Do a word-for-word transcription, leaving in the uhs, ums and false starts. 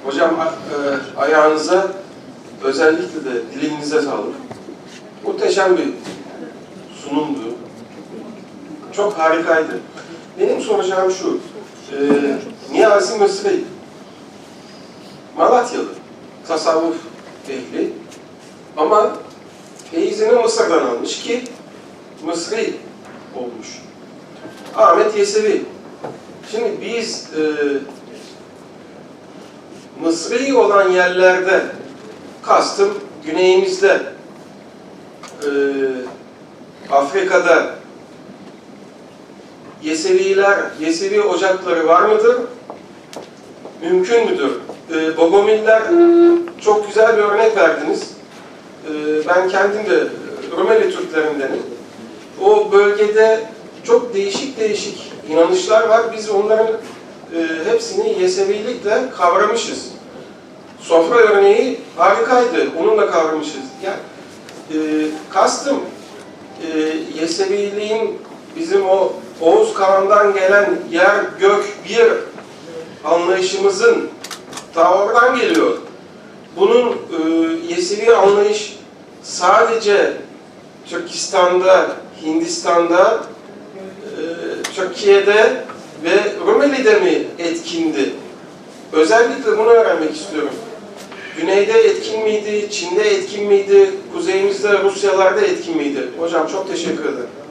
Hocam e, ayağınıza, özellikle de dilinize sağlık. Muhteşem bir sunumdu. Çok harikaydı. Benim soracağım şu, e, Niyazi Mısri, Malatyalı, tasavvuf ehli ama feyizini Mısır'dan almış ki Mısri olmuş. Ahmet Yesevi. Şimdi biz e, Mısri olan yerlerde, kastım güneyimizde, e, Afrika'da Yeseviler, Yesevi ocakları var mıdır? Mümkün müdür? E, Bogomiller çok güzel bir örnek verdiniz. E, ben kendim de Rumeli Türklerindenim. O bölgede çok değişik değişik inanışlar var. Biz onların e, hepsini Yesevilikle kavramışız. Sofra örneği harikaydı. Onunla kavramışız. Yani, e, kastım e, Yeseviliğin bizim o Oğuz Kağan'dan gelen yer, gök, bir anlayışımızın ta oradan geliyor. Bunun e, Yesevi anlayış sadece Türkistan'da, Hindistan'da, e, Türkiye'de ve Rumeli'de mi etkindi? Özellikle bunu öğrenmek istiyorum. Güneyde etkin miydi, Çin'de etkin miydi, kuzeyimizde, Rusyalarda etkin miydi? Hocam çok teşekkür ederim.